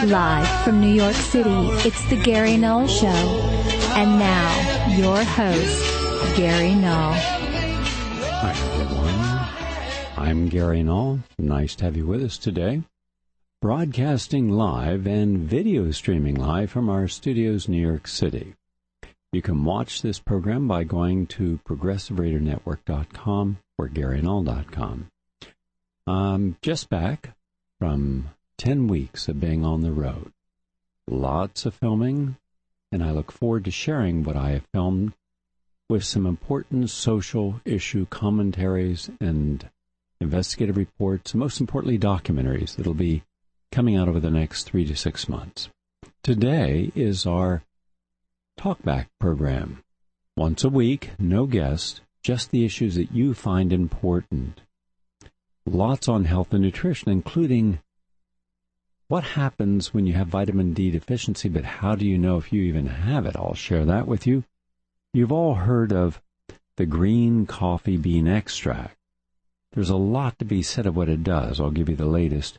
Live from New York City, it's the Gary Null Show. And now, your host, Gary Null. Hi, everyone. I'm Gary Null. Nice to have you with us today. Broadcasting live and video streaming live from our studios, New York City. You can watch this program by going to ProgressiveRadioNetwork.com or GaryNull.com. I'm just back from 10 weeks of being on the road. Lots of filming, and I look forward to sharing what I have filmed with some important social issue commentaries and investigative reports, and most importantly, documentaries that'll be coming out over the next 3 to 6 months. Today is our Talkback program. Once a week, no guest, just the issues that you find important. Lots on health and nutrition, including what happens when you have vitamin D deficiency, but how do you know if you even have it? I'll share that with you. You've all heard of the green coffee bean extract. There's a lot to be said of what it does. I'll give you the latest.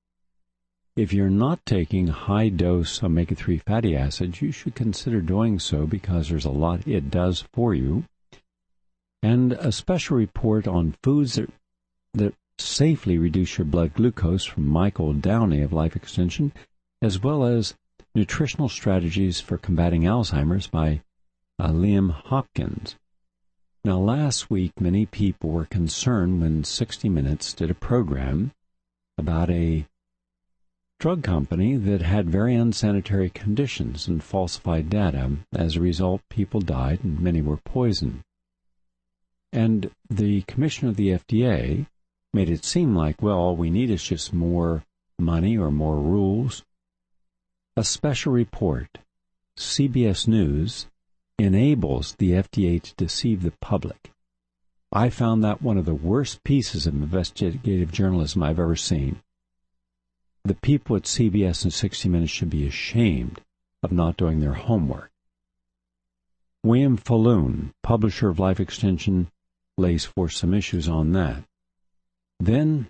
If you're not taking high-dose omega-3 fatty acids, you should consider doing so because there's a lot it does for you. And a special report on foods that safely reduce your blood glucose from Michael Downey of Life Extension, as well as nutritional strategies for combating Alzheimer's by Liam Hopkins. Now, last week, many people were concerned when 60 Minutes did a program about a drug company that had very unsanitary conditions and falsified data. As a result, people died and many were poisoned. And the commissioner of the FDA made it seem like, well, all we need is just more money or more rules. A special report, CBS News, enables the FDA to deceive the public. I found that one of the worst pieces of investigative journalism I've ever seen. The people at CBS and 60 Minutes should be ashamed of not doing their homework. William Falloon, publisher of Life Extension, lays forth some issues on that. Then,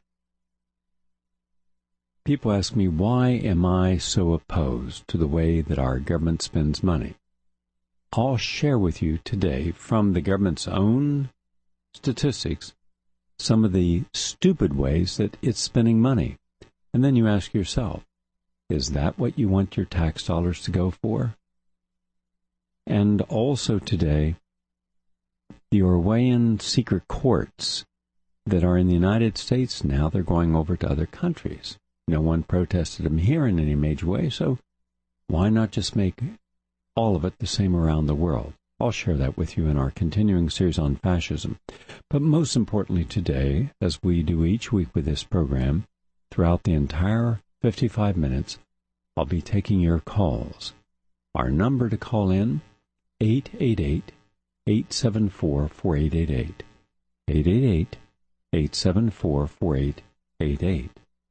people ask me, why am I so opposed to the way that our government spends money? I'll share with you today, from the government's own statistics, some of the stupid ways that it's spending money. And then you ask yourself, is that what you want your tax dollars to go for? And also today, the Orwellian secret courts that are in the United States, now they're going over to other countries. No one protested them here in any major way, so why not just make all of it the same around the world? I'll share that with you in our continuing series on fascism. But most importantly today, as we do each week with this program, throughout the entire 55 minutes, I'll be taking your calls. Our number to call in, 888-874-4888. 888-874-4888.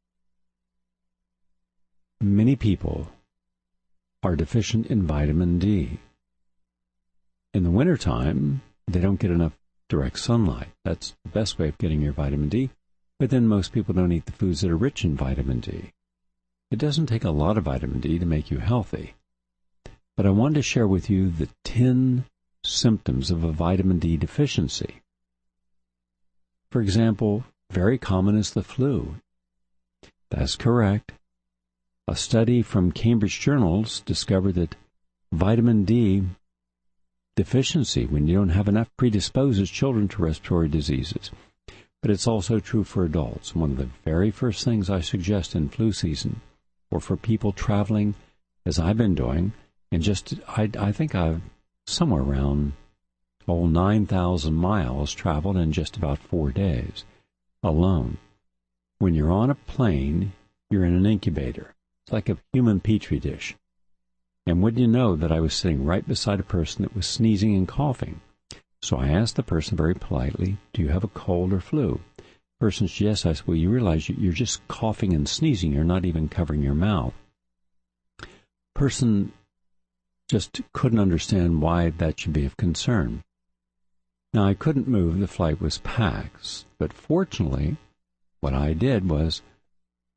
Many people are deficient in vitamin D. In the wintertime, they don't get enough direct sunlight. That's the best way of getting your vitamin D. But then most people don't eat the foods that are rich in vitamin D. It doesn't take a lot of vitamin D to make you healthy. But I wanted to share with you the 10 symptoms of a vitamin D deficiency. For example, very common is the flu. That's correct. A study from Cambridge Journals discovered that vitamin D deficiency, when you don't have enough, predisposes children to respiratory diseases. But it's also true for adults. One of the very first things I suggest in flu season, or for people traveling, as I've been doing, and I think I've somewhere around 9,000 miles traveled in just about 4 days alone. When you're on a plane, you're in an incubator. It's like a human petri dish. And wouldn't you know that I was sitting right beside a person that was sneezing and coughing? So I asked the person very politely, do you have a cold or flu? The person said, yes. I said, well, you realize you're just coughing and sneezing. You're not even covering your mouth. Person just couldn't understand why that should be of concern. Now, I couldn't move. The flight was packed. But fortunately, what I did was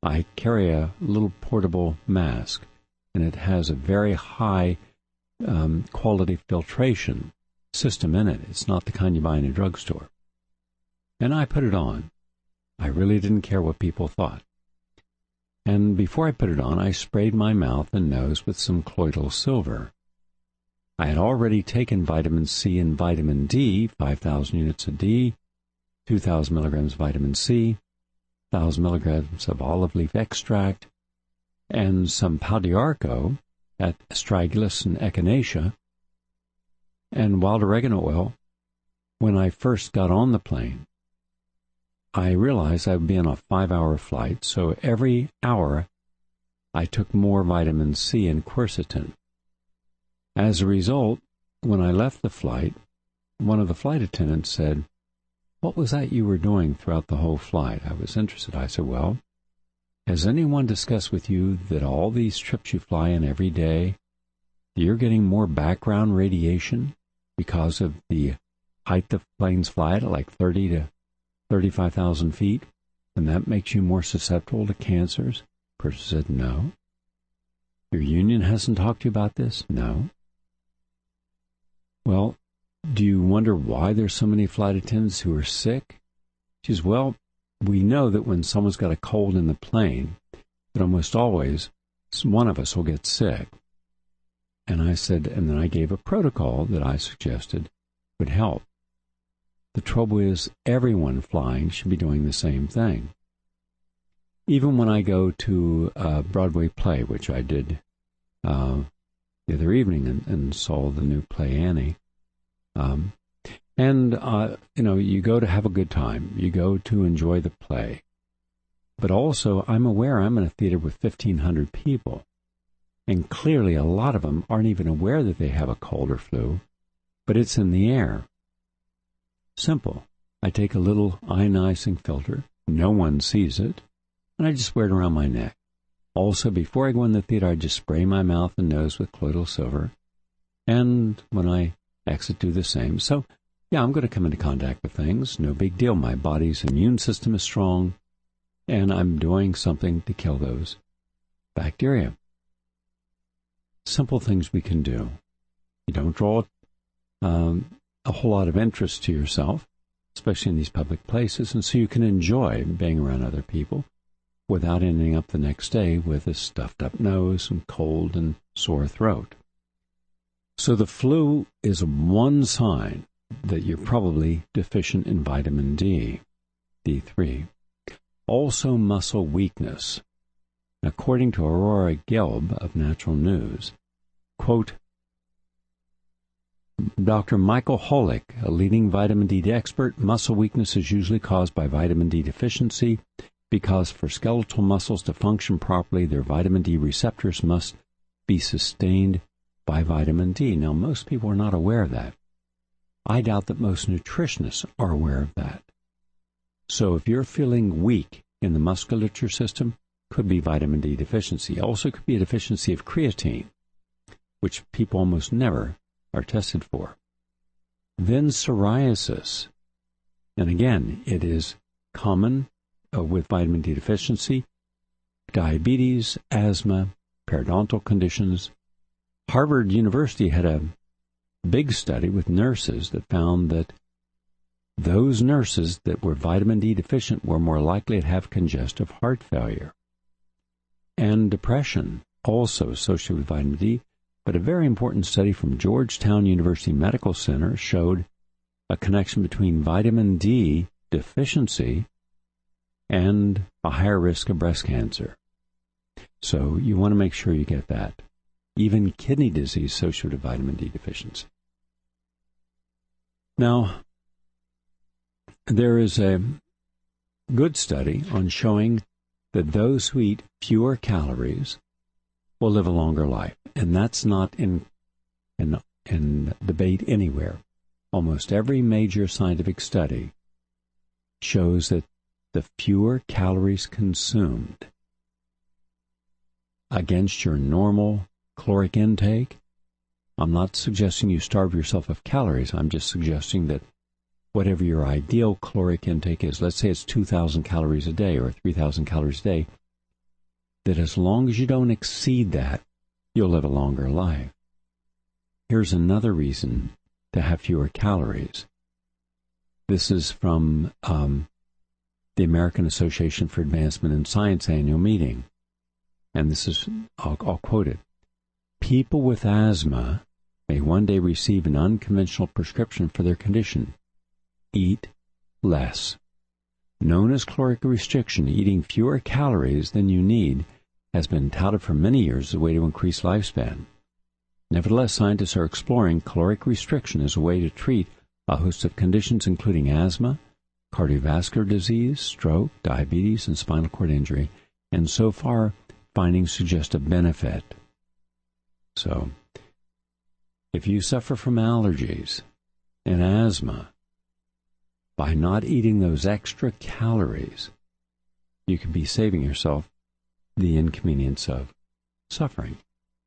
I carry a little portable mask, and it has a very high quality filtration system in it. It's not the kind you buy in a drugstore. And I put it on. I really didn't care what people thought. And before I put it on, I sprayed my mouth and nose with some colloidal silver. I had already taken vitamin C and vitamin D, 5,000 units of D, 2,000 milligrams of vitamin C, 1,000 milligrams of olive leaf extract, and some Pau d'Arco at Astragalus and Echinacea, and wild oregano oil. When I first got on the plane, I realized I would be on a 5-hour flight, so every hour I took more vitamin C and quercetin. As a result, when I left the flight, one of the flight attendants said, "What was that you were doing throughout the whole flight?" I was interested. I said, "Well, has anyone discussed with you that all these trips you fly in every day, you're getting more background radiation because of the height the planes fly at like 30 to 35,000 feet, and that makes you more susceptible to cancers?" The person said, "No." "Your union hasn't talked to you about this?" "No." "Well, do you wonder why there's so many flight attendants who are sick?" She says, "Well, we know that when someone's got a cold in the plane, that almost always one of us will get sick." And I said, and then I gave a protocol that I suggested would help. The trouble is, everyone flying should be doing the same thing. Even when I go to a Broadway play, which I did the other evening and saw the new play Annie, you go to have a good time. You go to enjoy the play. But also, I'm aware I'm in a theater with 1,500 people, and clearly a lot of them aren't even aware that they have a cold or flu, but it's in the air. Simple. I take a little ionizing filter. No one sees it. And I just wear it around my neck. Also, before I go in the theater, I just spray my mouth and nose with colloidal silver. And when I exit, do the same. So, yeah, I'm going to come into contact with things. No big deal. My body's immune system is strong, and I'm doing something to kill those bacteria. Simple things we can do. You don't draw a whole lot of interest to yourself, especially in these public places, and so you can enjoy being around other people without ending up the next day with a stuffed up nose and cold and sore throat. So the flu is one sign that you're probably deficient in vitamin D, D3. Also muscle weakness. According to Aurora Gelb of Natural News, quote, Dr. Michael Holick, a leading vitamin D expert, muscle weakness is usually caused by vitamin D deficiency because for skeletal muscles to function properly, their vitamin D receptors must be sustained by vitamin D. Now, most people are not aware of that. I doubt that most nutritionists are aware of that. So if you're feeling weak in the musculature system, could be vitamin D deficiency. Also could be a deficiency of creatine, which people almost never are tested for. Then psoriasis. And again, it is common with vitamin D deficiency, diabetes, asthma, periodontal conditions. Harvard University had a big study with nurses that found that those nurses that were vitamin D deficient were more likely to have congestive heart failure. And depression, also associated with vitamin D, but a very important study from Georgetown University Medical Center showed a connection between vitamin D deficiency and a higher risk of breast cancer. So you want to make sure you get that. Even kidney disease associated with vitamin D deficiency. Now, there is a good study on showing that those who eat fewer calories will live a longer life. And that's not in debate anywhere. Almost every major scientific study shows that the fewer calories consumed against your normal caloric intake, I'm not suggesting you starve yourself of calories. I'm just suggesting that whatever your ideal caloric intake is, let's say it's 2,000 calories a day or 3,000 calories a day, that as long as you don't exceed that, you'll live a longer life. Here's another reason to have fewer calories. This is from the American Association for Advancement in Science annual meeting. And this is, I'll quote it. People with asthma may one day receive an unconventional prescription for their condition. Eat less. Known as caloric restriction, eating fewer calories than you need has been touted for many years as a way to increase lifespan. Nevertheless, scientists are exploring caloric restriction as a way to treat a host of conditions including asthma, cardiovascular disease, stroke, diabetes, and spinal cord injury, and so far, findings suggest a benefit. So, if you suffer from allergies and asthma, by not eating those extra calories, you could be saving yourself the inconvenience of suffering.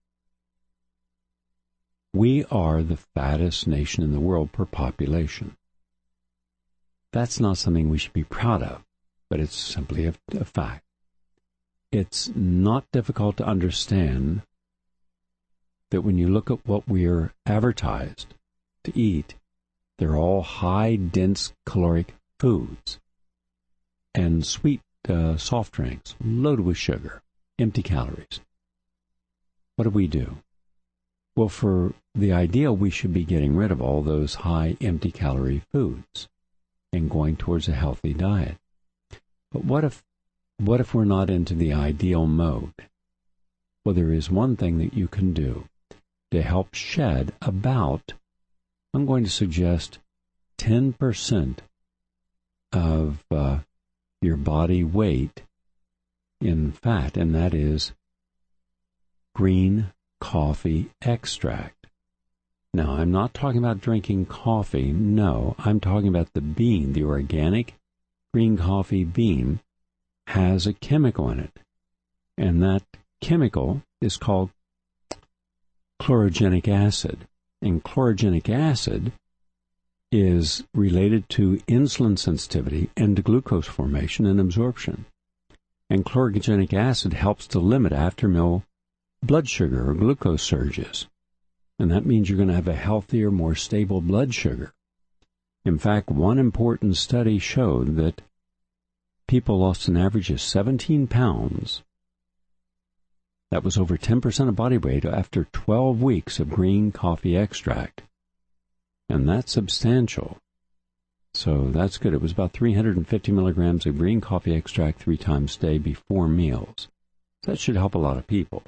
We are the fattest nation in the world per population. That's not something we should be proud of, but it's simply a fact. It's not difficult to understand that when you look at what we're advertised to eat, they're all high, dense caloric foods and sweet soft drinks loaded with sugar, empty calories. What do? Well, for the ideal, we should be getting rid of all those high, empty calorie foods and going towards a healthy diet. But what if we're not into the ideal mode? Well, there is one thing that you can do to help shed about, I'm going to suggest 10% of your body weight in fat, and that is green coffee extract. Now, I'm not talking about drinking coffee. No, I'm talking about the bean. The organic green coffee bean has a chemical in it, and that chemical is called chlorogenic acid. And chlorogenic acid is related to insulin sensitivity and to glucose formation and absorption. And chlorogenic acid helps to limit after-meal blood sugar or glucose surges. And that means you're going to have a healthier, more stable blood sugar. In fact, one important study showed that people lost an average of 17 pounds. That was over 10% of body weight after 12 weeks of green coffee extract. And that's substantial. So that's good. It was about 350 milligrams of green coffee extract 3 times a day before meals. That should help a lot of people.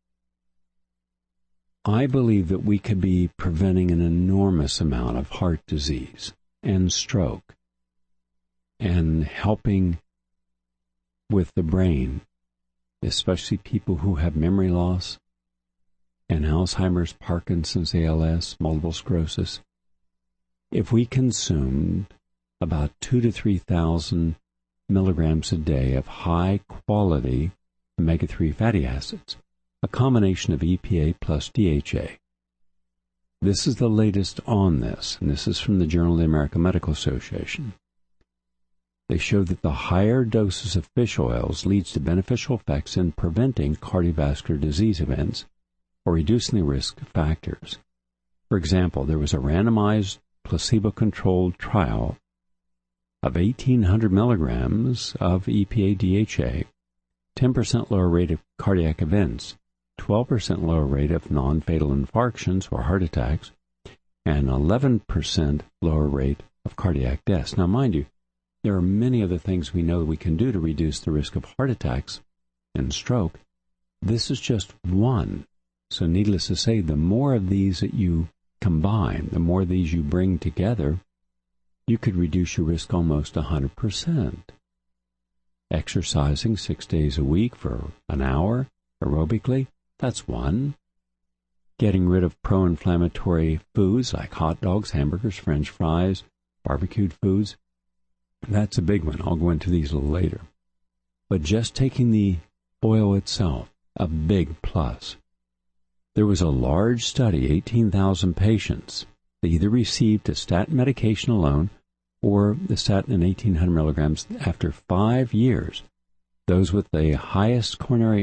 I believe that we could be preventing an enormous amount of heart disease and stroke and helping with the brain, especially people who have memory loss and Alzheimer's, Parkinson's, ALS, multiple sclerosis. If we consumed about 2,000 to 3,000 milligrams a day of high-quality omega-3 fatty acids, a combination of EPA plus DHA. This is the latest on this, and this is from the Journal of the American Medical Association. They show that the higher doses of fish oils leads to beneficial effects in preventing cardiovascular disease events or reducing the risk factors. For example, there was a randomized placebo-controlled trial of 1,800 milligrams of EPA-DHA, 10% lower rate of cardiac events, 12% lower rate of non-fatal infarctions or heart attacks, and 11% lower rate of cardiac deaths. Now, mind you, there are many other things we know that we can do to reduce the risk of heart attacks and stroke. This is just one. So needless to say, the more of these that you combine, the more of these you bring together, you could reduce your risk almost 100%. Exercising 6 days a week for an hour aerobically, that's one. Getting rid of pro-inflammatory foods like hot dogs, hamburgers, French fries, barbecued foods, that's a big one. I'll go into these a little later. But just taking the oil itself, a big plus. There was a large study, 18,000 patients. They either received a statin medication alone or the statin in 1,800 milligrams after 5 years. Those with the highest coronary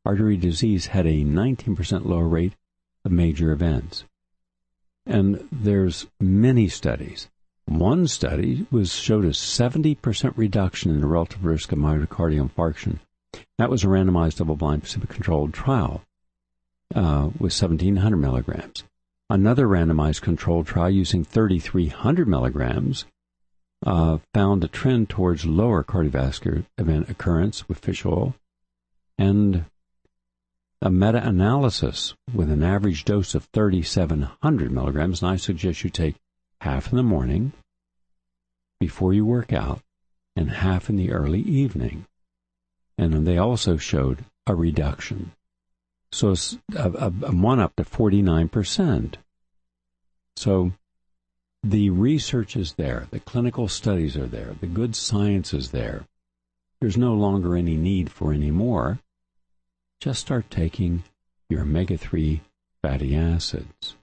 artery disease had a 19% lower rate of major events. And there's many studies. One study showed a 70% reduction in the relative risk of myocardial infarction. That was a randomized double-blind placebo-controlled trial with 1,700 milligrams. Another randomized controlled trial using 3,300 milligrams found a trend towards lower cardiovascular event occurrence with fish oil, and a meta-analysis with an average dose of 3,700 milligrams, and I suggest you take half in the morning before you work out and half in the early evening. And they also showed a reduction. So it's a one up to 49%. So the research is there, the clinical studies are there, the good science is there. There's no longer any need for any more. Just start taking your omega-3 fatty acids.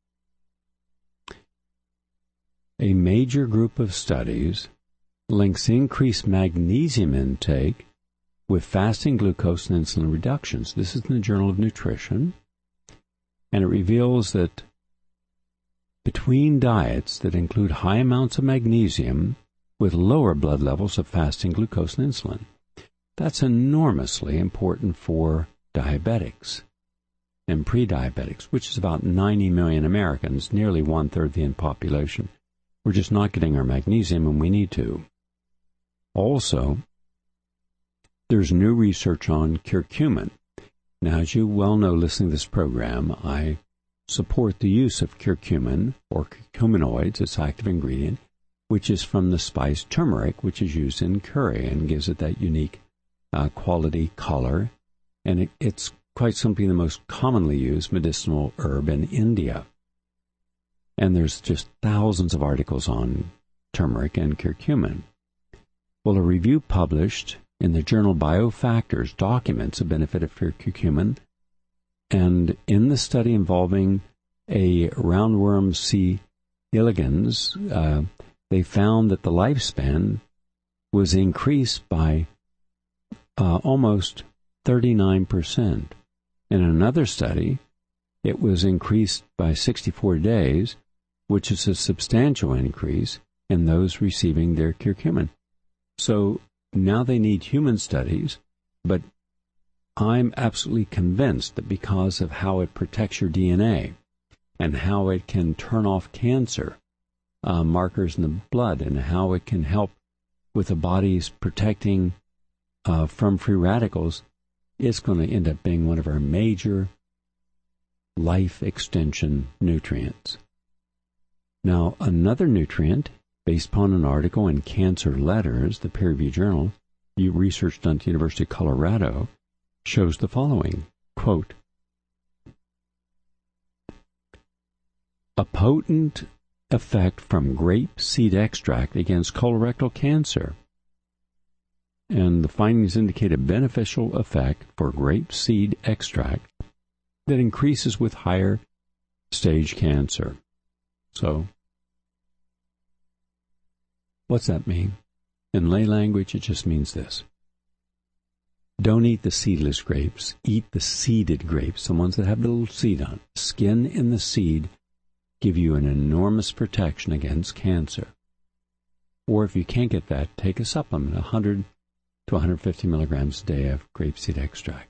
A major group of studies links increased magnesium intake with fasting glucose and insulin reductions. This is in the Journal of Nutrition, and it reveals that between diets that include high amounts of magnesium with lower blood levels of fasting glucose and insulin, that's enormously important for diabetics and pre-diabetics, which is about 90 million Americans, nearly one-third of the population. We're just not getting our magnesium, and we need to. Also, there's new research on curcumin. Now, as you well know, listening to this program, I support the use of curcumin, or curcuminoids, its active ingredient, which is from the spice turmeric, which is used in curry and gives it that unique quality color. And it's quite simply the most commonly used medicinal herb in India. And there's just thousands of articles on turmeric and curcumin. Well, a review published in the journal Biofactors documents the benefit of curcumin, and in the study involving a roundworm C. elegans, they found that the lifespan was increased by almost 39%. In another study, it was increased by 64 days, which is a substantial increase in those receiving their curcumin. So now they need human studies, but I'm absolutely convinced that because of how it protects your DNA and how it can turn off cancer markers in the blood and how it can help with the body's protecting from free radicals, it's going to end up being one of our major life extension nutrients. Now, another nutrient, based upon an article in Cancer Letters, the peer-reviewed journal, research done at the University of Colorado, shows the following, quote, a potent effect from grape seed extract against colorectal cancer. And the findings indicate a beneficial effect for grape seed extract that increases with higher stage cancer. So, what's that mean? In lay language, it just means this. Don't eat the seedless grapes. Eat the seeded grapes, the ones that have the little seed on. Skin in the seed give you an enormous protection against cancer. Or if you can't get that, take a supplement, 100 to 150 milligrams a day of grapeseed extract.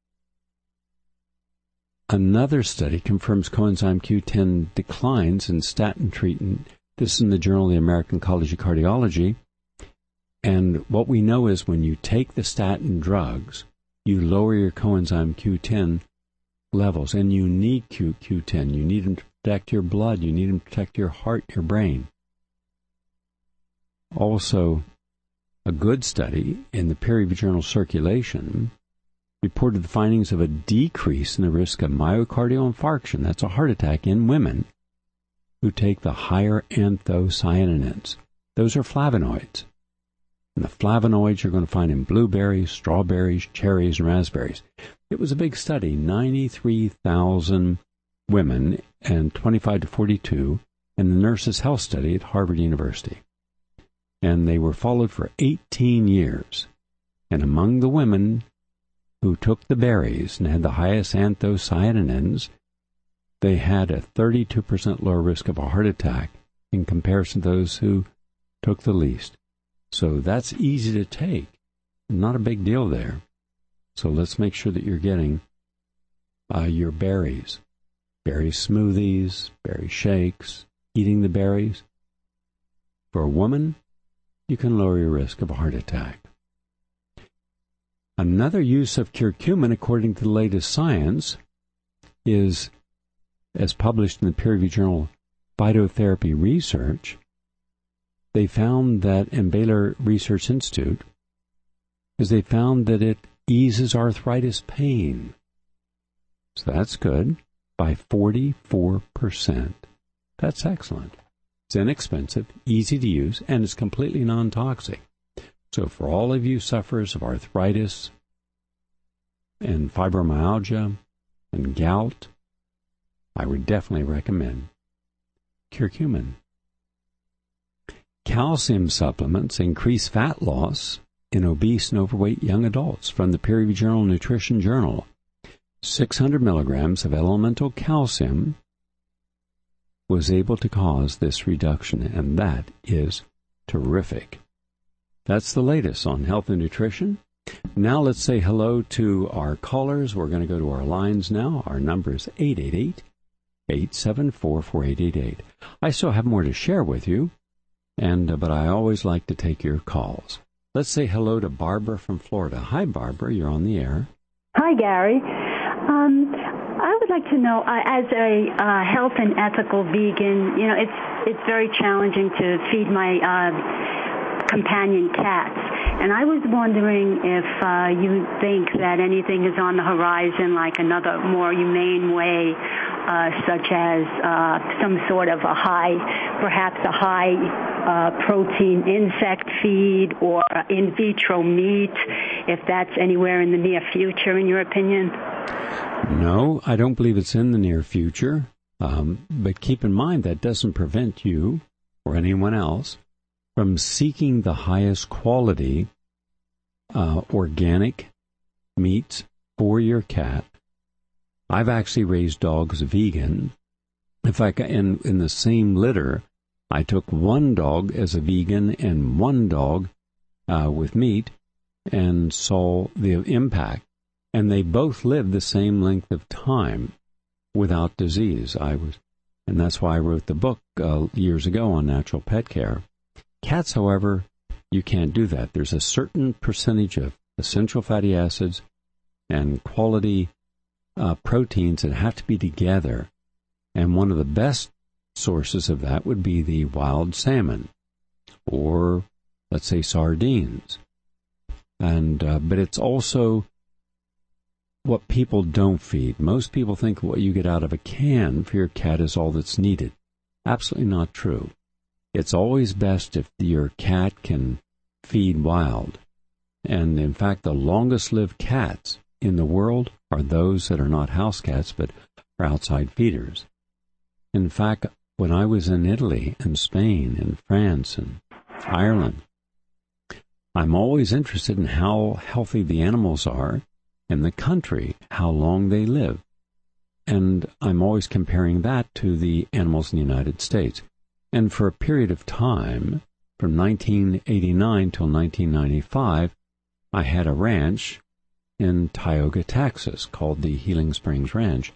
Another study confirms coenzyme Q10 declines in statin treatment. This is in the Journal of the American College of Cardiology. And what we know is when you take the statin drugs, you lower your coenzyme Q10 levels. And you need Q10. You need them to protect your blood. You need them to protect your heart, your brain. Also, a good study in the peer-reviewed journal Circulation reported the findings of a decrease in the risk of myocardial infarction, that's a heart attack, in women who take the higher anthocyanins. Those are flavonoids. And the flavonoids you're going to find in blueberries, strawberries, cherries, and raspberries. It was a big study, 93,000 women and 25 to 42 in the Nurses' Health Study at Harvard University. And they were followed for 18 years. And among the women who took the berries and had the highest anthocyanins, they had a 32% lower risk of a heart attack in comparison to those who took the least. So that's easy to take. Not a big deal there. So let's make sure that you're getting your berries. Berry smoothies, berry shakes, eating the berries. For a woman, you can lower your risk of a heart attack. Another use of curcumin, according to the latest science, is, as published in the peer-reviewed journal Phytotherapy Research, they found that, in Baylor Research Institute, is they found that it eases arthritis pain. So that's good, by 44%. That's excellent. It's inexpensive, easy to use, and it's completely non-toxic. So for all of you sufferers of arthritis and fibromyalgia and gout, I would definitely recommend curcumin. Calcium supplements increase fat loss in obese and overweight young adults. From the peer-reviewed journal Nutrition Journal, 600 milligrams of elemental calcium was able to cause this reduction, and that is terrific. That's the latest on health and nutrition. Now let's say hello to our callers. We're going to go to our lines now. Our number is 888-874-4888. I still have more to share with you, but I always like to take your calls. Let's say hello to Barbara from Florida. Hi, Barbara. You're on the air. Hi, Gary. I would like to know, as a health and ethical vegan, it's very challenging to feed my companion cats. And I was wondering if you think that anything is on the horizon, like another more humane way, such as some sort of perhaps a high protein insect feed or in vitro meat, if that's anywhere in the near future, in your opinion? No, I don't believe it's in the near future. But keep in mind that doesn't prevent you or anyone else from seeking the highest quality organic meats for your cat. I've actually raised dogs vegan. In fact, in the same litter, I took one dog as a vegan and one dog with meat and saw the impact. And they both lived the same length of time without disease. And that's why I wrote the book years ago on natural pet care. Cats, however, you can't do that. There's a certain percentage of essential fatty acids and quality proteins that have to be together. And one of the best sources of that would be the wild salmon or, let's say, sardines. But it's also what people don't feed. Most people think what you get out of a can for your cat is all that's needed. Absolutely not true. It's always best if your cat can feed wild. And in fact, the longest-lived cats in the world are those that are not house cats, but are outside feeders. In fact, when I was in Italy and Spain and France and Ireland, I'm always interested in how healthy the animals are in the country, how long they live. And I'm always comparing that to the animals in the United States. And for a period of time, from 1989 till 1995, I had a ranch in Tioga, Texas, called the Healing Springs Ranch.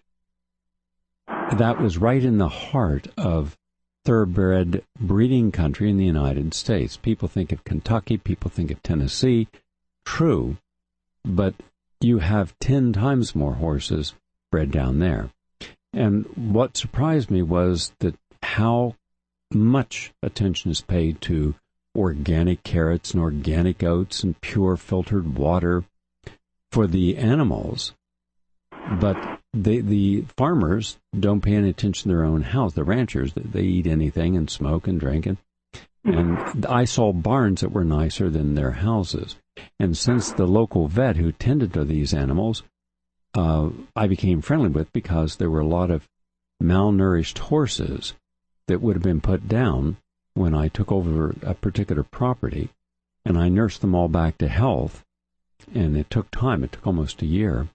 That was right in the heart of thoroughbred breeding country in the United States. People think of Kentucky, people think of Tennessee. True, but you have 10 times more horses bred down there. And what surprised me was that how much attention is paid to organic carrots and organic oats and pure filtered water for the animals, but the farmers don't pay any attention to their own house. The ranchers, they eat anything and smoke and drink. And I saw barns that were nicer than their houses. And since the local vet who tended to these animals, I became friendly with, because there were a lot of malnourished horses that would have been put down when I took over a particular property, and I nursed them all back to health and it took time. It took almost a year.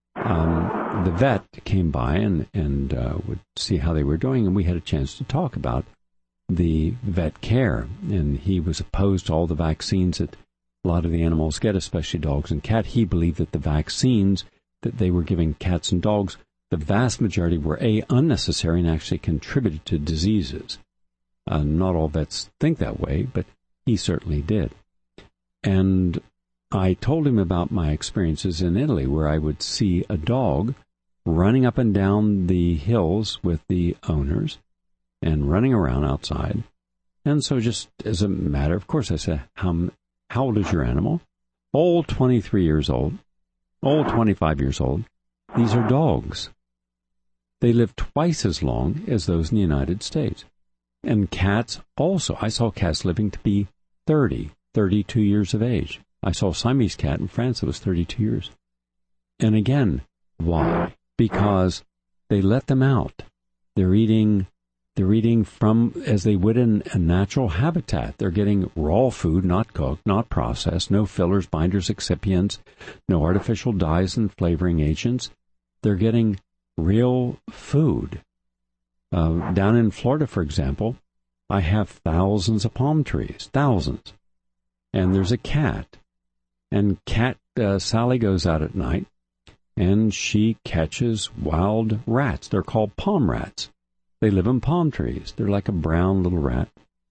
The vet came by and would see how they were doing, and we had a chance to talk about the vet care. And he was opposed to all the vaccines that a lot of the animals get, especially dogs and cats. He believed that the vaccines that they were giving cats and dogs, the vast majority were unnecessary and actually contributed to diseases. Not all vets think that way, but he certainly did. And I told him about my experiences in Italy, where I would see a dog running up and down the hills with the owners and running around outside. And so just as a matter of course, I said, how old is your animal? Oh, 23 years old. Oh, 25 years old. These are dogs. They live twice as long as those in the United States. And cats also. I saw cats living to be 30, 32 years of age. I saw a Siamese cat in France that was 32 years. And again, why? Because they let them out. They're eating from as they would in a natural habitat. They're getting raw food, not cooked, not processed, no fillers, binders, excipients, no artificial dyes and flavoring agents. They're getting real food. Down in Florida, for example, I have thousands of palm trees, thousands. And there's a cat. And Sally goes out at night, and she catches wild rats. They're called palm rats. They live in palm trees. They're like a brown little rat.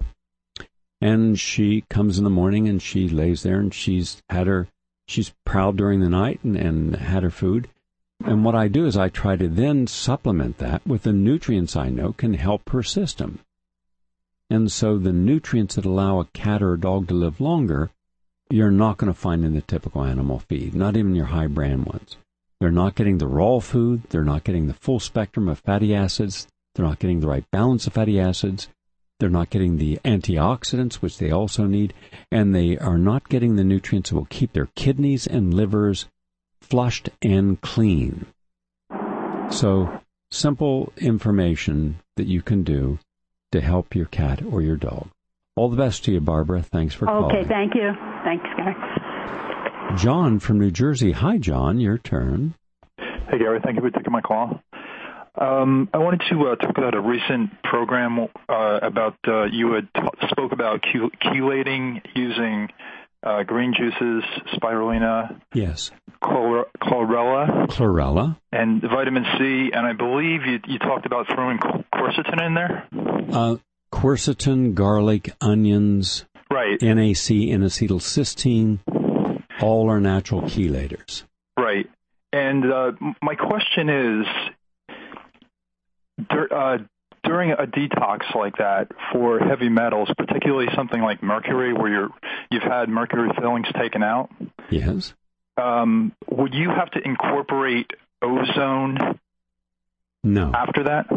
And she comes in the morning, and she lays there, and she's prowled during the night and had her food. And what I do is I try to then supplement that with the nutrients I know can help her system. And so the nutrients that allow a cat or a dog to live longer, you're not going to find in the typical animal feed, not even your high brand ones. They're not getting the raw food. They're not getting the full spectrum of fatty acids. They're not getting the right balance of fatty acids. They're not getting the antioxidants, which they also need. And they are not getting the nutrients that will keep their kidneys and livers flushed and clean. So, simple information that you can do to help your cat or your dog. All the best to you, Barbara. Thanks for calling. Okay, thank you. Thanks, Gary. John from New Jersey. Hi, John. Your turn. Hey, Gary. Thank you for taking my call. I wanted to talk about a recent program about you had spoke about chelating using green juices, spirulina. Yes. Chlorella. And vitamin C. And I believe you talked about throwing quercetin in there? Quercetin, garlic, onions, right. NAC, N-acetylcysteine, all are natural chelators. Right. And my question is, during a detox like that for heavy metals, particularly something like mercury, where you've had mercury fillings taken out, yes, would you have to incorporate ozone? No. After that?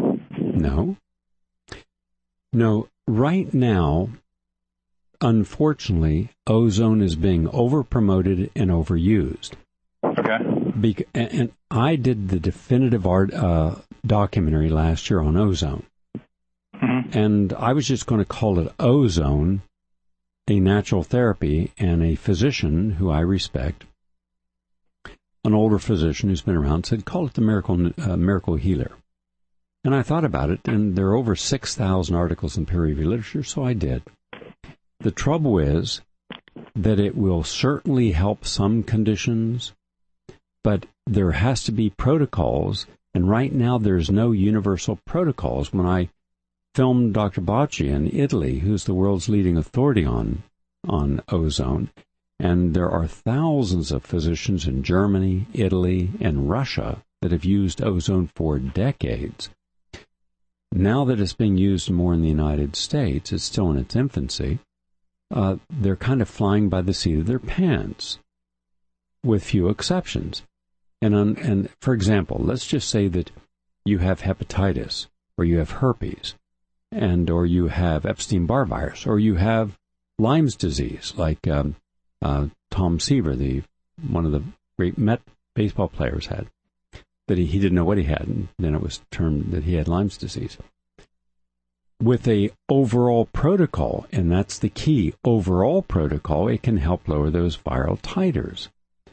No. Right now, unfortunately, ozone is being over-promoted and overused. Okay. And I did the definitive documentary last year on ozone. Mm-hmm. And I was just going to call it ozone, a natural therapy, and a physician who I respect, an older physician who's been around, said, call it the miracle healer. And I thought about it, and there are over 6,000 articles in peer-reviewed literature, so I did. The trouble is that it will certainly help some conditions, but there has to be protocols, and right now there's no universal protocols. When I filmed Dr. Bacci in Italy, who's the world's leading authority on ozone, and there are thousands of physicians in Germany, Italy, and Russia that have used ozone for decades. Now that it's being used more in the United States, it's still in its infancy, they're kind of flying by the seat of their pants, with few exceptions. And for example, let's just say that you have hepatitis, or you have herpes, or you have Epstein-Barr virus, or you have Lyme's disease, like Tom Seaver, one of the great Met baseball players, had. That he didn't know what he had, and then it was termed that he had Lyme's disease. With a overall protocol, and that's the key, overall protocol, it can help lower those viral titers.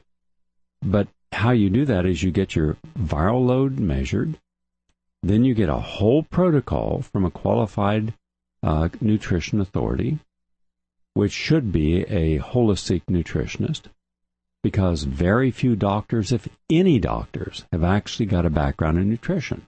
But how you do that is you get your viral load measured, then you get a whole protocol from a qualified nutrition authority, which should be a holistic nutritionist, because very few doctors, if any doctors, have actually got a background in nutrition.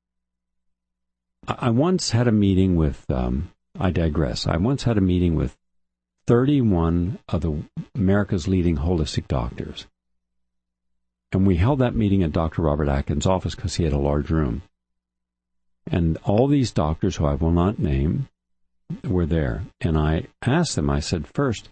I once had a meeting with, I digress, I once had a meeting with 31 of America's leading holistic doctors. And we held that meeting at Dr. Robert Atkins' office because he had a large room. And all these doctors, who I will not name, were there. And I asked them, I said, first,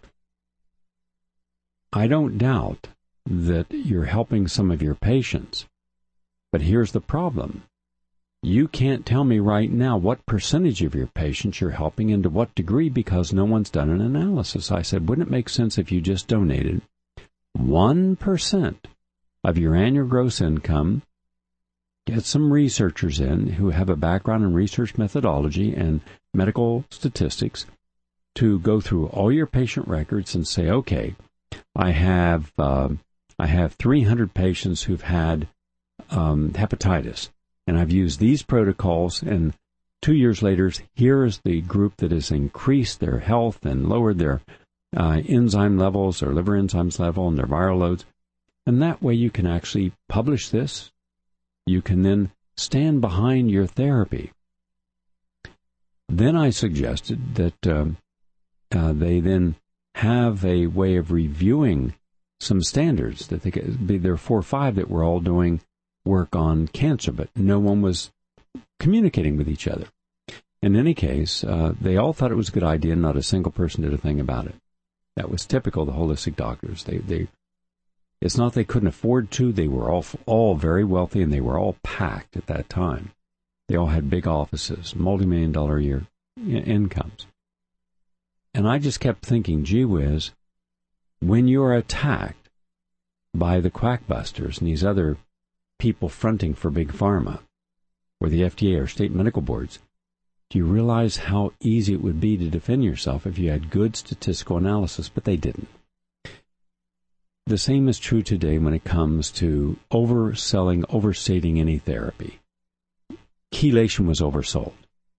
I don't doubt that you're helping some of your patients, but here's the problem. You can't tell me right now what percentage of your patients you're helping and to what degree, because no one's done an analysis. I said, wouldn't it make sense if you just donated 1% of your annual gross income, get some researchers in who have a background in research methodology and medical statistics to go through all your patient records and say, okay, I have 300 patients who've had hepatitis, and I've used these protocols, and 2 years later, here is the group that has increased their health and lowered their enzyme levels, their liver enzymes level, and their viral loads. And that way you can actually publish this. You can then stand behind your therapy. Then I suggested that they then have a way of reviewing some standards. That there are 4 or 5 that were all doing work on cancer, but no one was communicating with each other. In any case, they all thought it was a good idea, and not a single person did a thing about it. That was typical of the holistic doctors. It's not they couldn't afford to. They were all very wealthy, and they were all packed at that time. They all had big offices, multi-million-dollar a year incomes. And I just kept thinking, gee whiz, when you're attacked by the quackbusters and these other people fronting for big pharma, or the FDA or state medical boards, do you realize how easy it would be to defend yourself if you had good statistical analysis? But they didn't. The same is true today when it comes to overselling, overstating any therapy. Chelation was oversold.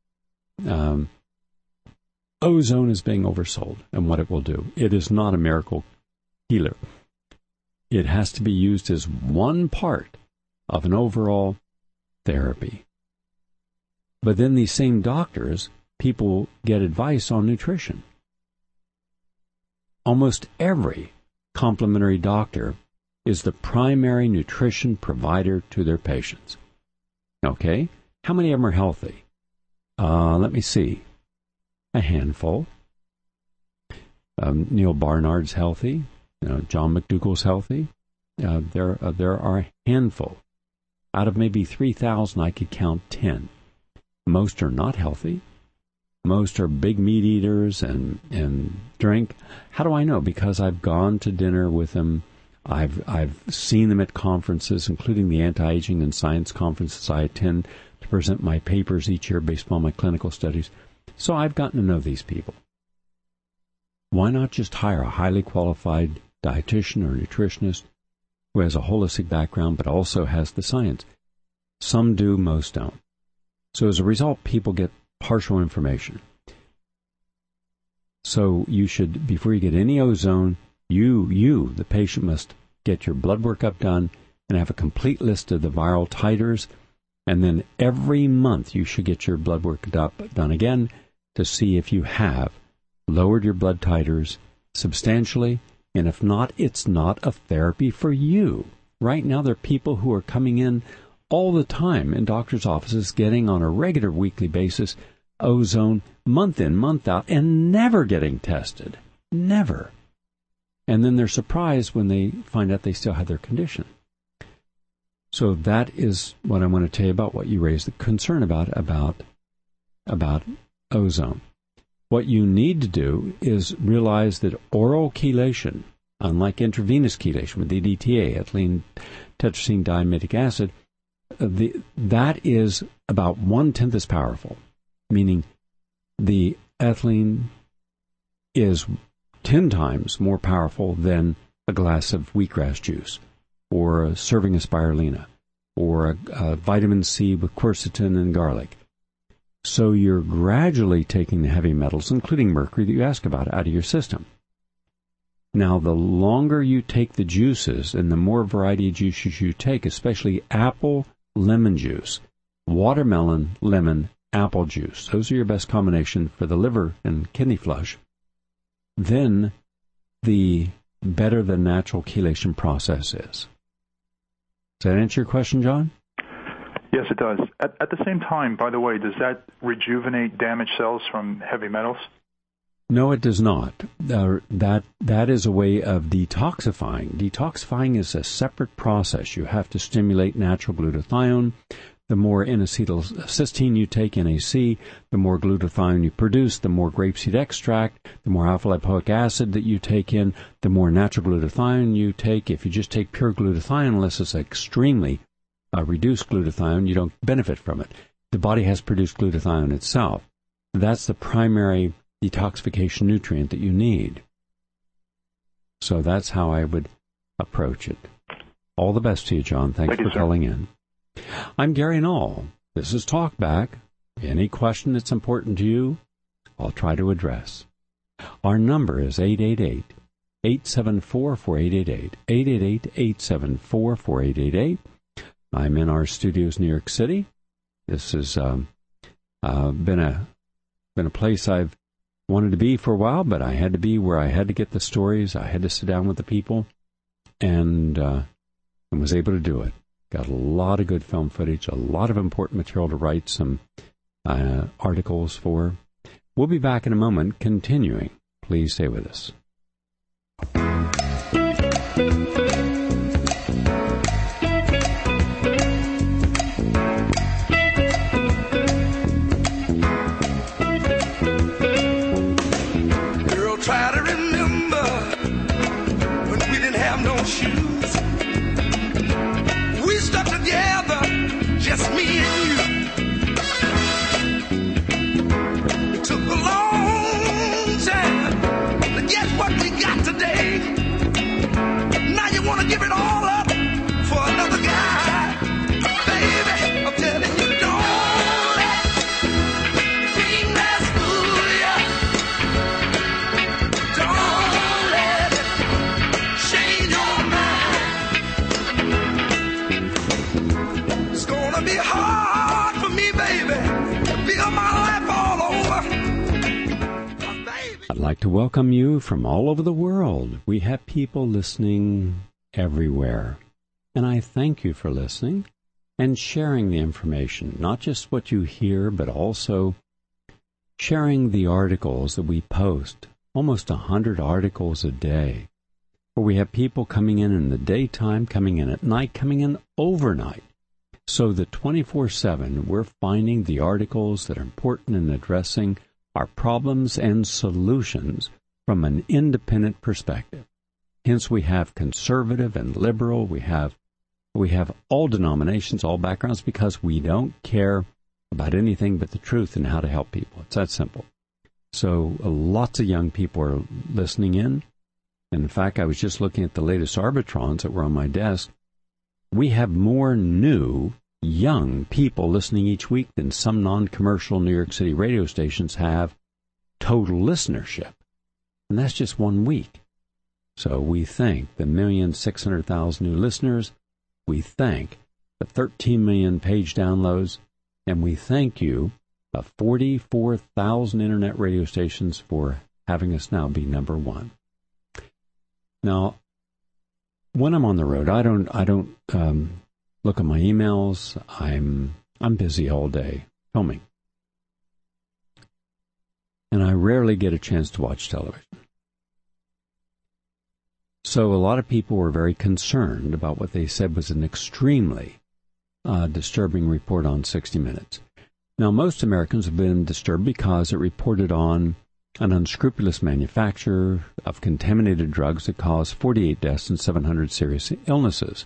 Ozone is being oversold and what it will do. It is not a miracle healer. It has to be used as one part of an overall therapy. But then these same doctors, people get advice on nutrition. Almost every complementary doctor is the primary nutrition provider to their patients. Okay? How many of them are healthy? Let me see. A handful. Neil Barnard's healthy. John McDougall's healthy. There are a handful. Out of maybe 3,000, I could count 10. Most are not healthy. Most are big meat eaters and drink. How do I know? Because I've gone to dinner with them. I've seen them at conferences, including the anti-aging and science conferences I attend to present my papers each year based upon my clinical studies. So I've gotten to know these people. Why not just hire a highly qualified dietitian or nutritionist who has a holistic background but also has the science? Some do, most don't. So as a result, people get partial information. So you should, before you get any ozone, you, the patient, must get your blood workup done and have a complete list of the viral titers. And then every month you should get your blood work done again to see if you have lowered your blood titers substantially. And if not, it's not a therapy for you. Right now there are people who are coming in all the time in doctors' offices getting on a regular weekly basis ozone month in, month out, and never getting tested. Never. And then they're surprised when they find out they still have their condition. So that is what I want to tell you about what you raised the concern about ozone. What you need to do is realize that oral chelation, unlike intravenous chelation with EDTA, ethylene tetracycline diamidic acid, that is about 1/10 as powerful, meaning the ethylene is 10 times more powerful than a glass of wheatgrass juice or a serving of spirulina, or a vitamin C with quercetin and garlic. So you're gradually taking the heavy metals, including mercury that you ask about, out of your system. Now, the longer you take the juices and the more variety of juices you take, especially apple, lemon juice, watermelon, lemon, apple juice, those are your best combination for the liver and kidney flush, then the better the natural chelation process is. Does that answer your question, John? Yes, it does. At the same time, by the way, does that rejuvenate damaged cells from heavy metals? No, it does not. That is a way of detoxifying. Detoxifying is a separate process. You have to stimulate natural glutathione. The more N-acetylcysteine you take, NAC, the more glutathione you produce, the more grapeseed extract, the more alpha-lipoic acid that you take in, the more natural glutathione you take. If you just take pure glutathione, unless it's extremely reduced glutathione, you don't benefit from it. The body has produced glutathione itself. That's the primary detoxification nutrient that you need. So that's how I would approach it. All the best to you, John. Thanks for calling in. I'm Gary Null. This is Talkback. Any question that's important to you, I'll try to address. Our number is 888-874-4888, 888-874-4888. I'm in our studios, New York City. This has been a place I've wanted to be for a while, but I had to be where I had to get the stories. I had to sit down with the people, and was able to do it. Got a lot of good film footage, a lot of important material to write some articles for. We'll be back in a moment, continuing. Please stay with us. Girl, try to remember when we didn't have no shoes. We stuck together, just me and you. It took a long time to get what we got today. Now you want to give it all up for another guy. Baby, I'm telling you, don't let dream that's fool ya. Don't let it change your mind. It's gonna be hard for me, baby, to feel my life all over. I'd like to welcome you from all over the world. We have people listening everywhere. And I thank you for listening and sharing the information, not just what you hear, but also sharing the articles that we post. Almost 100 articles a day, where we have people coming in the daytime, coming in at night, coming in overnight. So that 24/7, we're finding the articles that are important in addressing our problems and solutions from an independent perspective. Hence, we have conservative and liberal. We have all denominations, all backgrounds, because we don't care about anything but the truth and how to help people. It's that simple. So lots of young people are listening in. In fact, I was just looking at the latest Arbitrons that were on my desk. We have more new, young people listening each week than some non-commercial New York City radio stations have total listenership. And that's just 1 week. So we thank the 1,600,000 new listeners. We thank the 13 million page downloads. And we thank you, 44,000 internet radio stations, for having us now be number one. Now, when I'm on the road, I don't look at my emails. I'm busy all day filming, and I rarely get a chance to watch television. So a lot of people were very concerned about what they said was an extremely disturbing report on 60 Minutes. Now, most Americans have been disturbed because it reported on an unscrupulous manufacturer of contaminated drugs that caused 48 deaths and 700 serious illnesses.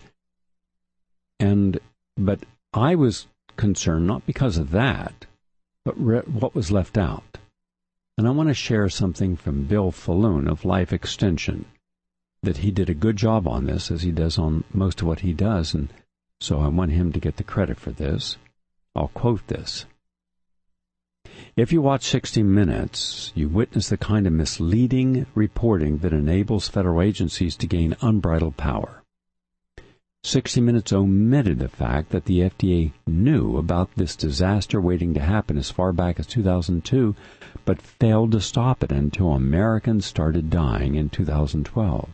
But I was concerned not because of that, but what was left out. And I want to share something from Bill Falloon of Life Extension. that he did a good job on this, as he does on most of what he does, and so I want him to get the credit for this. I'll quote this. If you watch 60 Minutes, you witness the kind of misleading reporting that enables federal agencies to gain unbridled power. 60 Minutes omitted the fact that the FDA knew about this disaster waiting to happen as far back as 2002, but failed to stop it until Americans started dying in 2012.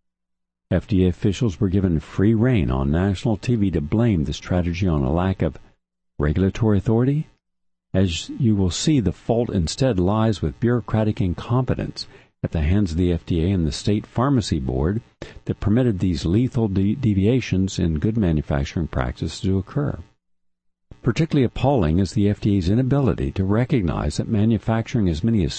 FDA officials were given free rein on national TV to blame the strategy on a lack of regulatory authority. As you will see, the fault instead lies with bureaucratic incompetence at the hands of the FDA and the State Pharmacy Board that permitted these lethal deviations in good manufacturing practices to occur. Particularly appalling is the FDA's inability to recognize that manufacturing as many as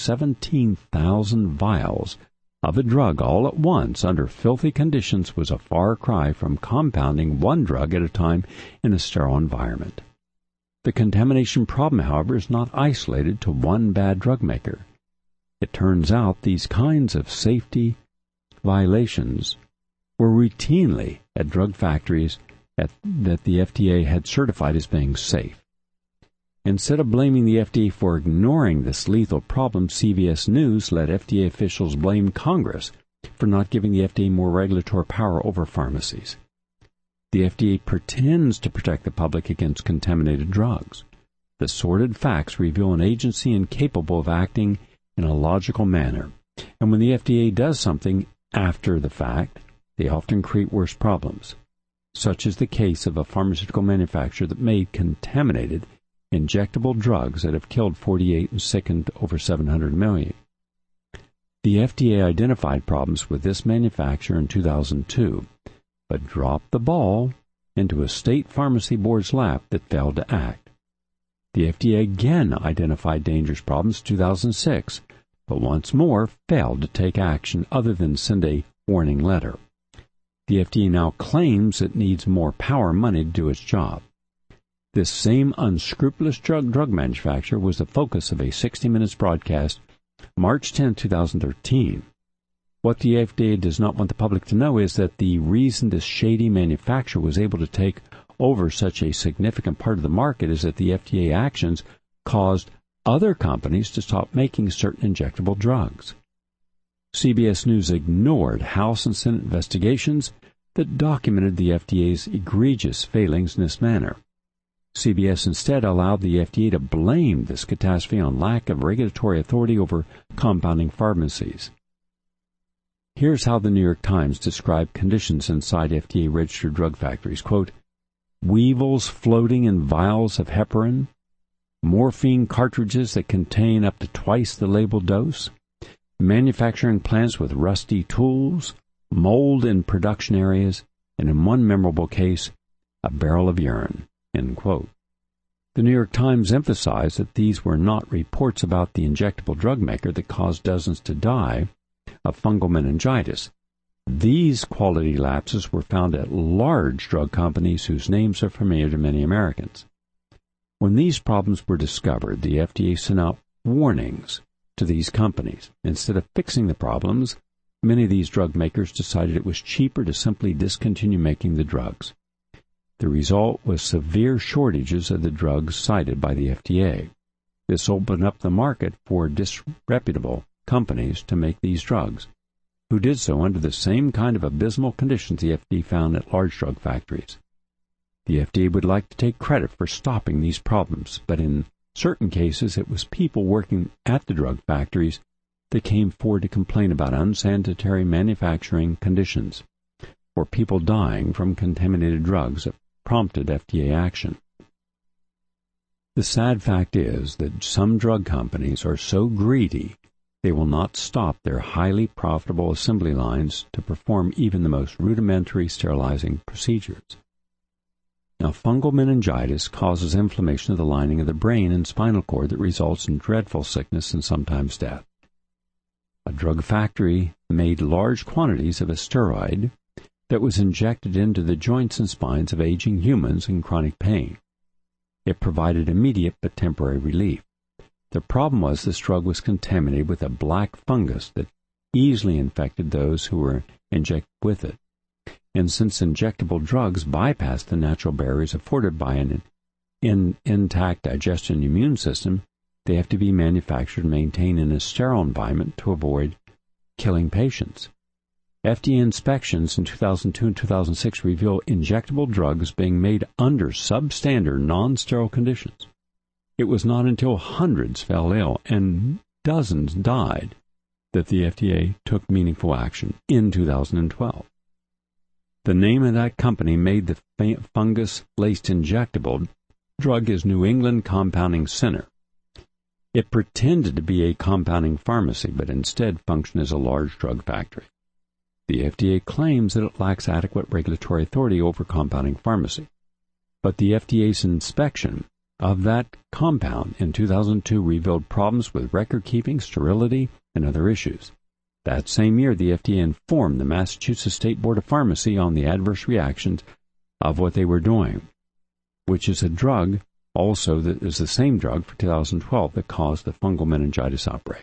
17,000 vials of a drug all at once under filthy conditions was a far cry from compounding one drug at a time in a sterile environment. The contamination problem, however, is not isolated to one bad drug maker. It turns out these kinds of safety violations were routinely at drug factories that the FDA had certified as being safe. Instead of blaming the FDA for ignoring this lethal problem, CBS News let FDA officials blame Congress for not giving the FDA more regulatory power over pharmacies. The FDA pretends to protect the public against contaminated drugs. The sordid facts reveal an agency incapable of acting in a logical manner, and when the FDA does something after the fact, they often create worse problems. Such is the case of a pharmaceutical manufacturer that made contaminated injectable drugs that have killed 48 and sickened over 700 million. The FDA identified problems with this manufacturer in 2002, but dropped the ball into a state pharmacy board's lap that failed to act. The FDA again identified dangerous problems in 2006, but once more failed to take action other than send a warning letter. The FDA now claims it needs more power and money to do its job. This same unscrupulous drug manufacturer was the focus of a 60 Minutes broadcast March 10, 2013. What the FDA does not want the public to know is that the reason this shady manufacturer was able to take over such a significant part of the market is that the FDA actions caused other companies to stop making certain injectable drugs. CBS News ignored House and Senate investigations that documented the FDA's egregious failings in this manner. CBS instead allowed the FDA to blame this catastrophe on lack of regulatory authority over compounding pharmacies. Here's how the New York Times described conditions inside FDA-registered drug factories. Quote, weevils floating in vials of heparin, morphine cartridges that contain up to twice the labeled dose, manufacturing plants with rusty tools, mold in production areas, and in one memorable case, a barrel of urine. End quote. The New York Times emphasized that these were not reports about the injectable drug maker that caused dozens to die of fungal meningitis. These quality lapses were found at large drug companies whose names are familiar to many Americans. When these problems were discovered, the FDA sent out warnings to these companies. Instead of fixing the problems, many of these drug makers decided it was cheaper to simply discontinue making the drugs. The result was severe shortages of the drugs cited by the FDA. This opened up the market for disreputable companies to make these drugs, who did so under the same kind of abysmal conditions the FDA found at large drug factories. The FDA would like to take credit for stopping these problems, but in certain cases it was people working at the drug factories that came forward to complain about unsanitary manufacturing conditions or people dying from contaminated drugs that prompted FDA action. The sad fact is that some drug companies are so greedy they will not stop their highly profitable assembly lines to perform even the most rudimentary sterilizing procedures. Now, fungal meningitis causes inflammation of the lining of the brain and spinal cord that results in dreadful sickness and sometimes death. A drug factory made large quantities of a steroid that was injected into the joints and spines of aging humans in chronic pain. It provided immediate but temporary relief. The problem was this drug was contaminated with a black fungus that easily infected those who were injected with it. And since injectable drugs bypass the natural barriers afforded by an intact digestion immune system, they have to be manufactured and maintained in a sterile environment to avoid killing patients. FDA inspections in 2002 and 2006 reveal injectable drugs being made under substandard, non-sterile conditions. It was not until hundreds fell ill and dozens died that the FDA took meaningful action in 2012. The name of that company made the fungus-laced injectable drug is New England Compounding Center. It pretended to be a compounding pharmacy, but instead functioned as a large drug factory. The FDA claims that it lacks adequate regulatory authority over compounding pharmacy, but the FDA's inspection of that compound in 2002 revealed problems with record-keeping, sterility, and other issues. That same year, the FDA informed the Massachusetts State Board of Pharmacy on the adverse reactions of what they were doing, which is a drug also that is the same drug for 2012 that caused the fungal meningitis outbreak.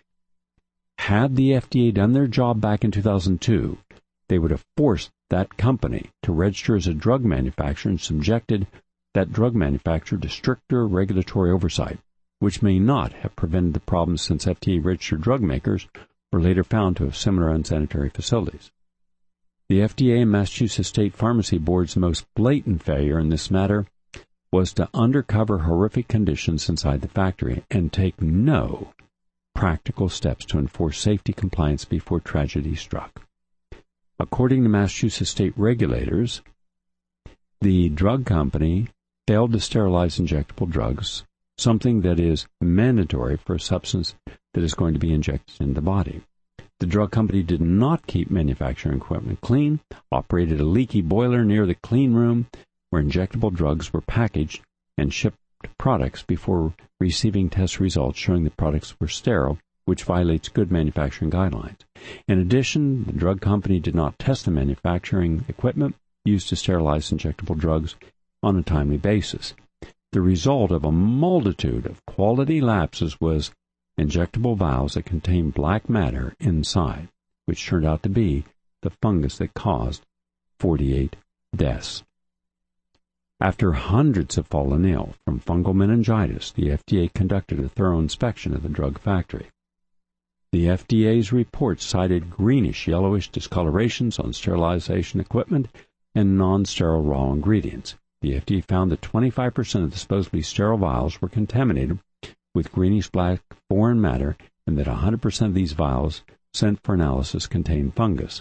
Had the FDA done their job back in 2002, they would have forced that company to register as a drug manufacturer and subjected that drug manufacturer to stricter regulatory oversight, which may not have prevented the problems since FDA-registered drug makers were later found to have similar unsanitary facilities. The FDA and Massachusetts State Pharmacy Board's most blatant failure in this matter was to undercover horrific conditions inside the factory and take no practical steps to enforce safety compliance before tragedy struck. According to Massachusetts state regulators, the drug company failed to sterilize injectable drugs, something that is mandatory for a substance that is going to be injected into the body. The drug company did not keep manufacturing equipment clean, operated a leaky boiler near the clean room where injectable drugs were packaged, and shipped products before receiving test results showing the products were sterile, which violates good manufacturing guidelines. In addition, the drug company did not test the manufacturing equipment used to sterilize injectable drugs on a timely basis. The result of a multitude of quality lapses was injectable vials that contained black matter inside, which turned out to be the fungus that caused 48 deaths. After hundreds have fallen ill from fungal meningitis, the FDA conducted a thorough inspection of the drug factory. The FDA's report cited greenish-yellowish discolorations on sterilization equipment and non-sterile raw ingredients. The FDA found that 25% of the supposedly sterile vials were contaminated with greenish-black foreign matter and that 100% of these vials sent for analysis contained fungus.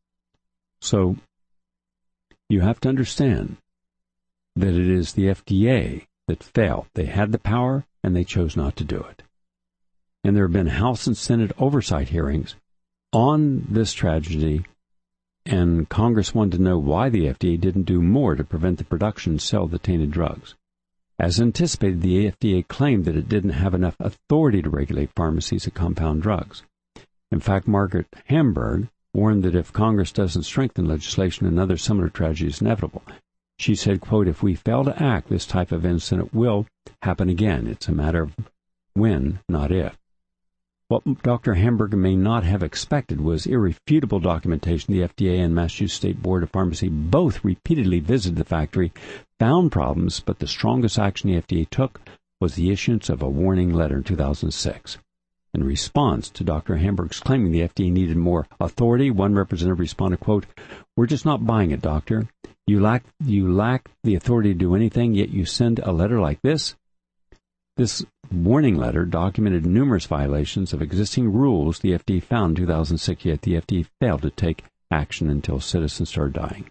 So, you have to understand that it is the FDA that failed. They had the power, and they chose not to do it. And there have been House and Senate oversight hearings on this tragedy, and Congress wanted to know why the FDA didn't do more to prevent the production and sale of the tainted drugs. As anticipated, the FDA claimed that it didn't have enough authority to regulate pharmacies that compound drugs. In fact, Margaret Hamburg warned that if Congress doesn't strengthen legislation, another similar tragedy is inevitable. She said, quote, "If we fail to act, this type of incident will happen again. It's a matter of when, not if." What Dr. Hamburger may not have expected was irrefutable documentation. The FDA and Massachusetts State Board of Pharmacy both repeatedly visited the factory, found problems, but the strongest action the FDA took was the issuance of a warning letter in 2006. In response to Dr. Hamburg's claiming the FDA needed more authority, one representative responded, quote, "We're just not buying it, doctor. You lack the authority to do anything, yet you send a letter like this?" This warning letter documented numerous violations of existing rules the FDA found in 2006, yet the FDA failed to take action until citizens started dying.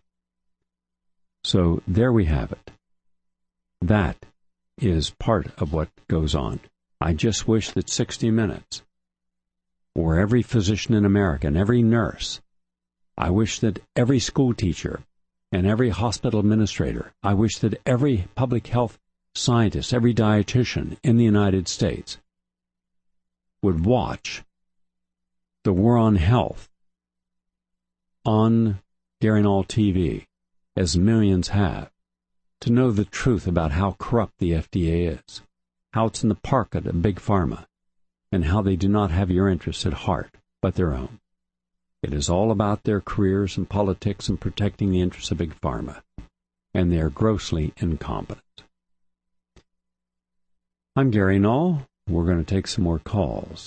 So there we have it. That is part of what goes on. I just wish that 60 Minutes, or every physician in America and every nurse, I wish that every school teacher and every hospital administrator, I wish that every public health scientist, every dietitian in the United States would watch the War on Health on Gary Null TV, as millions have, to know the truth about how corrupt the FDA is, how it's in the pocket of Big Pharma, and how they do not have your interests at heart, but their own. It is all about their careers and politics and protecting the interests of Big Pharma. And they are grossly incompetent. I'm Gary Null. We're going to take some more calls.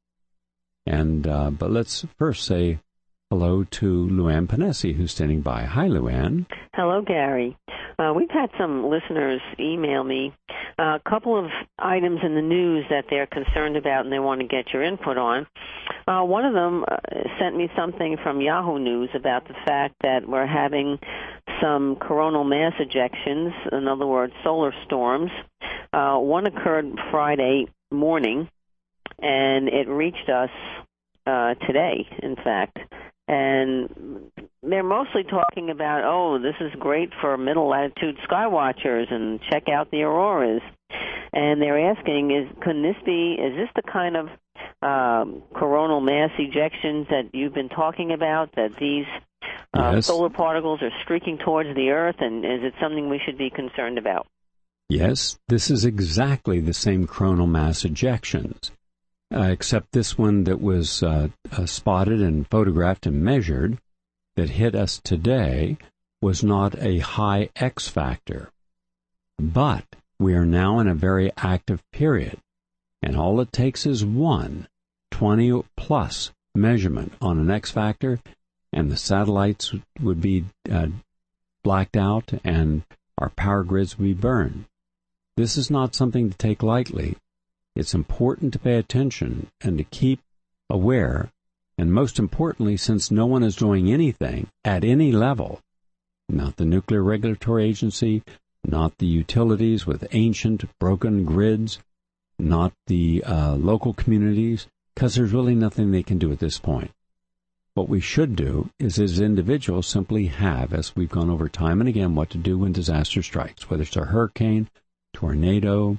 But let's first say hello to Luann Panesi, who's standing by. Hi, Luann. Hello, Gary. We've had some listeners email me a couple of items in the news that they're concerned about and they want to get your input on. One of them sent me something from Yahoo News about the fact that we're having some coronal mass ejections, in other words, solar storms. One occurred Friday morning, and it reached us today, in fact. And they're mostly talking about, this is great for middle-latitude sky watchers and check out the auroras. And they're asking, is this the kind of coronal mass ejections that you've been talking about, that these yes. solar particles are streaking towards the Earth, and is it something we should be concerned about? Yes, this is exactly the same coronal mass ejections. Except this one that was spotted and photographed and measured that hit us today was not a high X factor. But we are now in a very active period, and all it takes is one 20-plus measurement on an X factor, and the satellites would be blacked out and our power grids would be burned. This is not something to take lightly. It's important to pay attention and to keep aware, and most importantly, since no one is doing anything at any level, not the Nuclear Regulatory Agency, not the utilities with ancient broken grids, not the local communities, because there's really nothing they can do at this point. What we should do is, as individuals, simply have, as we've gone over time and again, what to do when disaster strikes, whether it's a hurricane, tornado,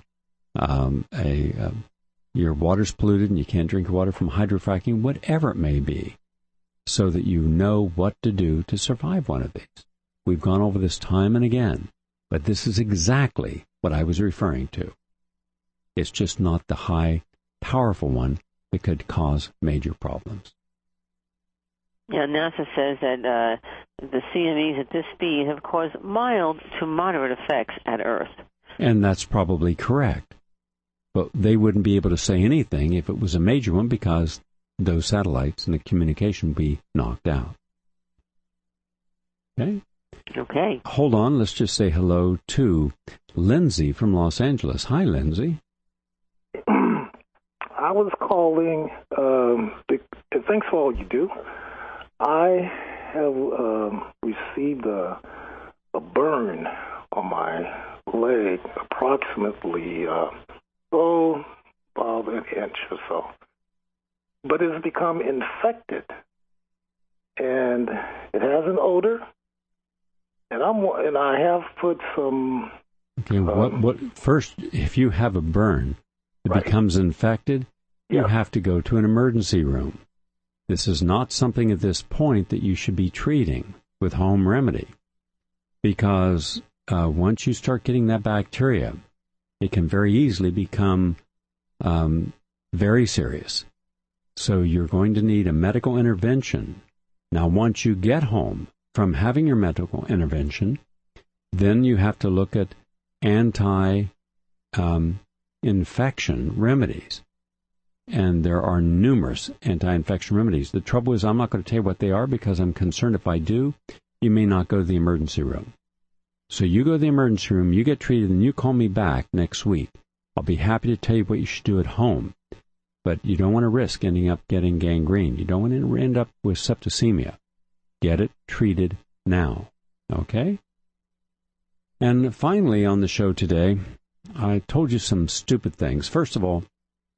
your water's polluted and you can't drink water from hydrofracking, whatever it may be, so that you know what to do to survive one of these. We've gone over this time and again, but this is exactly what I was referring to. It's just not the high, powerful one that could cause major problems. Yeah, NASA says that the CMEs at this speed have caused mild to moderate effects at Earth. And that's probably correct. But they wouldn't be able to say anything if it was a major one because those satellites and the communication would be knocked out. Okay? Okay. Hold on. Let's just say hello to Lindsay from Los Angeles. Hi, Lindsay. I was calling, thanks for all you do. I have received a burn on my leg, approximately about an inch or so. But it's become infected, and it has an odor. And I have put some. Okay, what first? If you have a burn that right. becomes infected, you yeah. have to go to an emergency room. This is not something at this point that you should be treating with home remedy, because once you start getting that bacteria, it can very easily become very serious. So you're going to need a medical intervention. Now, once you get home from having your medical intervention, then you have to look at anti-infection remedies. And there are numerous anti-infection remedies. The trouble is I'm not going to tell you what they are because I'm concerned if I do, you may not go to the emergency room. So you go to the emergency room, you get treated, and you call me back next week. I'll be happy to tell you what you should do at home. But you don't want to risk ending up getting gangrene. You don't want to end up with septicemia. Get it treated now. Okay? And finally on the show today, I told you some stupid things. First of all,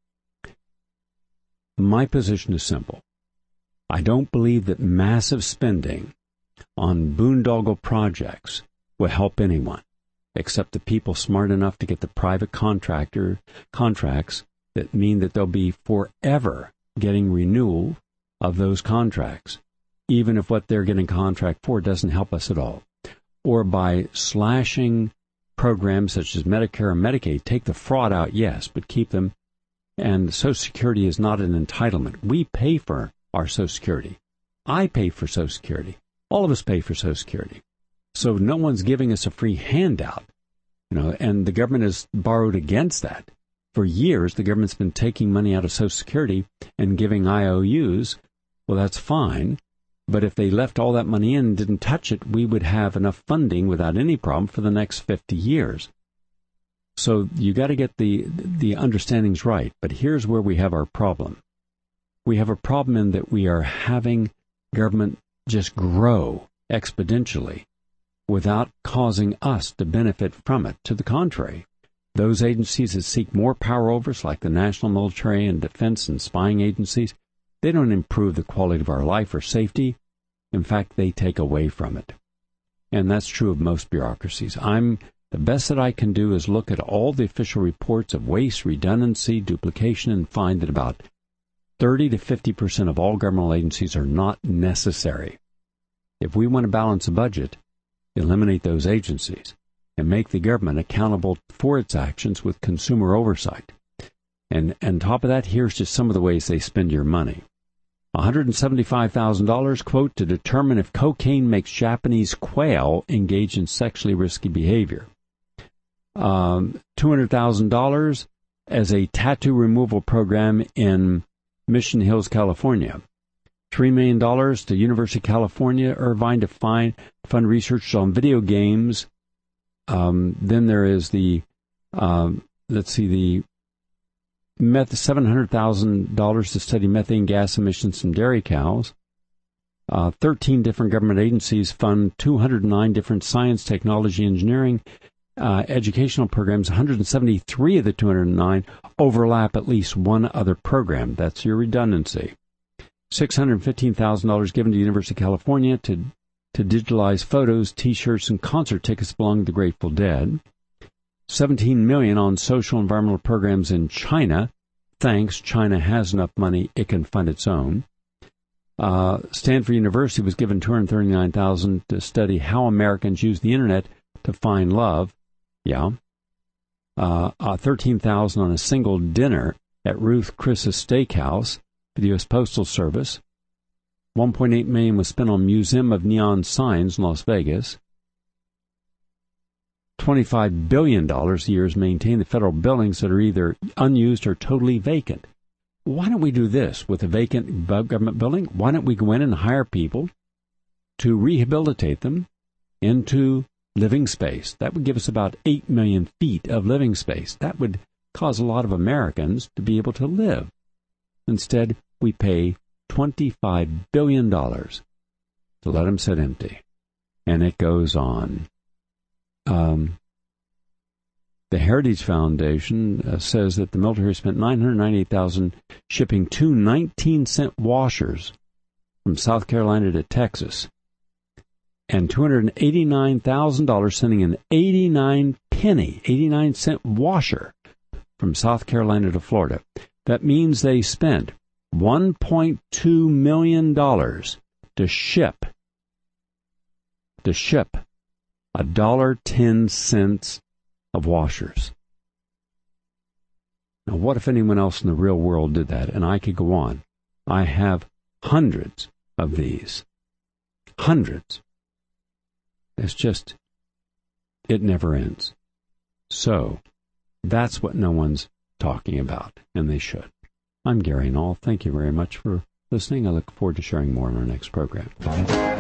my position is simple. I don't believe that massive spending on boondoggle projects will help anyone, except the people smart enough to get the private contracts that mean that they'll be forever getting renewal of those contracts, even if what they're getting contract for doesn't help us at all. Or by slashing programs such as Medicare and Medicaid, take the fraud out, yes, but keep them. And Social Security is not an entitlement. We pay for our Social Security. I pay for Social Security. All of us pay for Social Security. So no one's giving us a free handout, and the government has borrowed against that. For years, the government's been taking money out of Social Security and giving IOUs. Well, that's fine. But if they left all that money in and didn't touch it, we would have enough funding without any problem for the next 50 years. So you got to get the understandings right. But here's where we have our problem. We have a problem in that we are having government just grow exponentially without causing us to benefit from it. To the contrary, those agencies that seek more power over us, like the national military and defense and spying agencies, they don't improve the quality of our life or safety. In fact, they take away from it. And that's true of most bureaucracies. The best that I can do is look at all the official reports of waste, redundancy, duplication, and find that about 30 to 50% of all governmental agencies are not necessary. If we want to balance a budget, eliminate those agencies and make the government accountable for its actions with consumer oversight. And on top of that, here's just some of the ways they spend your money. $175,000, quote, to determine if cocaine makes Japanese quail engage in sexually risky behavior. $200,000 as a tattoo removal program in Mission Hills, California. $3 million to University of California, Irvine, to fund research on video games. Then there is the $700,000 to study methane gas emissions from dairy cows. 13 different government agencies fund 209 different science, technology, engineering, educational programs. 173 of the 209 overlap at least one other program. That's your redundancy. $615,000 given to the University of California to digitalize photos, T-shirts, and concert tickets belonging to the Grateful Dead. $17 million on social and environmental programs in China. Thanks, China has enough money, it can fund its own. Stanford University was given $239,000 to study how Americans use the internet to find love. Yeah. $13,000 on a single dinner at Ruth Chris's Steakhouse for the U.S. Postal Service. $1.8 million was spent on Museum of Neon Signs in Las Vegas. $25 billion a year is maintained the federal buildings that are either unused or totally vacant. Why don't we do this with a vacant government building? Why don't we go in and hire people to rehabilitate them into living space? That would give us about 8 million feet of living space. That would cause a lot of Americans to be able to live. Instead, we pay $25 billion to let them sit empty. And it goes on. The Heritage Foundation says that the military spent $998,000 shipping 2 19-cent washers from South Carolina to Texas, and $289,000 sending an 89-cent washer from South Carolina to Florida. That means they spent $1.2 million to ship $1.10 of washers. Now, what if anyone else in the real world did that? And I could go on. I have hundreds of these. Hundreds. It's just, it never ends. So, that's what no one's talking about, and they should. I'm Gary Null. Thank you very much for listening. I look forward to sharing more in our next program. Bye.